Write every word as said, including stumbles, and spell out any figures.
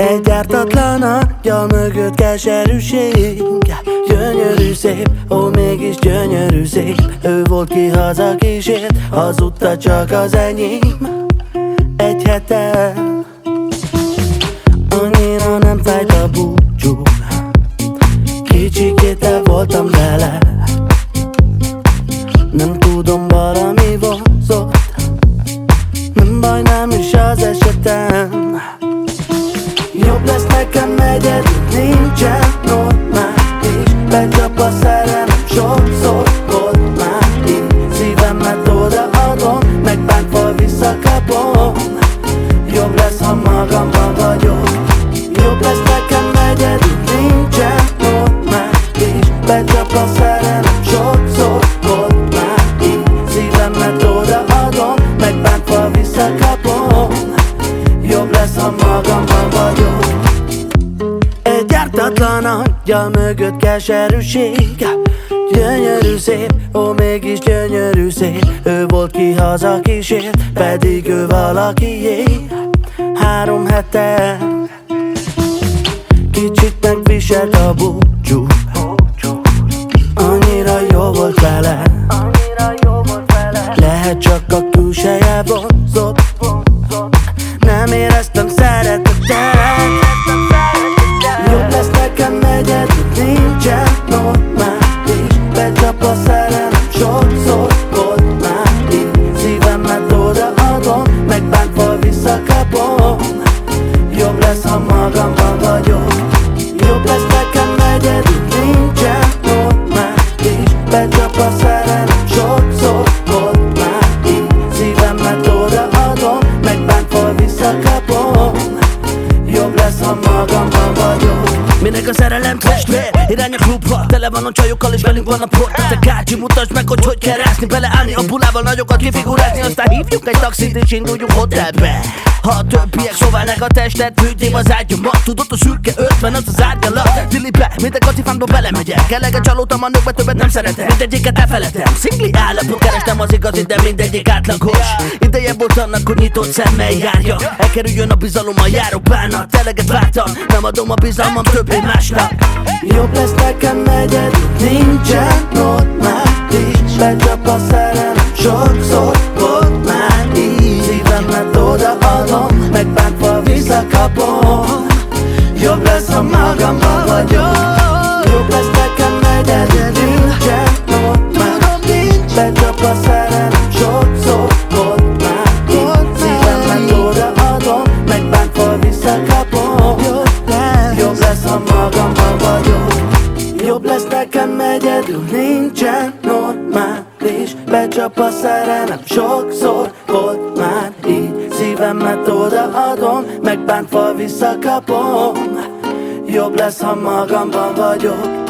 Egy ártatlan angyal mögött keserűség. Gyönyörű szép, ó mégis gyönyörű szép. Ő volt ki haza kísért, hazudta csak az enyém. Egy hete annyira nem fájt a búcsú, kicsikétel voltam vele. Nem tudom, valami vonzott, nem baj, nem is az esetem. Jobb lesz nekem egyedül, nincsen normális. Becsap a szerelem, sokszor volt már így. Szívemet odaadom, megbántva visszakapom. Jobb lesz, ha magamban vagyok. Jobb lesz nekem egyedül, nincsen normális. Becsap a szerelem, sokszor volt már így. Szívemet odaadom, megbántva visszakapom. Jobb lesz, ha magamban vagyok. Egy ártatlan angyal mögött keserűség. Gyönyörű szép, ó mégis gyönyörű szép. Ő volt ki haza kísért, pedig ő valakié. Három hete kicsit megviselt a búcsú, annyira jó volt vele. Lehet csak a külseje vonzott, nem éreztem szeretetet. Jobb lesz nekem egyedül, nincsen normális. Becsap a szerelem, sokszor volt már így. Szívemet odaadom, megbántva visszakapom. Jobb lesz, ha magamban vagyok. Jobb lesz nekem egyedül, nincsen normális. Becsap a szerelem, sokszor volt már így. Szívemet odaadom, megbántva visszakapom. Jobb lesz, ha magamban vagyok. Minek a szerelem testvér, irány a klubba. Tele van a csajokkal és velünk van a port. Te kácsi, mutasd meg, hogy hogy kell rászni, beleállni a bulával, nagyokat kifigurázni. Aztán hívjuk egy taxit és induljunk hotelbe. Ha a többiek szoválnak a testet, hűtém az ágyamat. Tudod, a szürke ötven, az az árnyalat. Dilibe, minden kacifánkba belemegyek. Eleget csalódtam a nőkbe, többet nem szeretem. Mindegyiket elfeledtem, szingli állapot kerestem az igazit, de mindegyik átlagos. Ideje volt annak, hogy nyitott szemmel járja. Elkerüljön a bizalommal járó bánat. Eleget vártam, nem adom a bizalmam többé másnak. Jobb lesz nekem egyedül, nincsen normális. Becsap a szerelem, sokszor volt már így. Szívemet odaadom, megbántva visszakapom. Jobb lesz, ha magamban vagyok. Jobb lesz nekem egyedül, nincsen normális. Becsap a szerelem, sokszor volt már így. Szívemet odaadom, megbántva visszakapom. Jobb lesz, ha magamban vagyok. Jobb lesz nekem egyedül, nincsen normális. Becsap a szerelem, sokszor volt már így. Szívemet odaadom, megbántva visszakapom. Jobb lesz, ha magamban vagyok.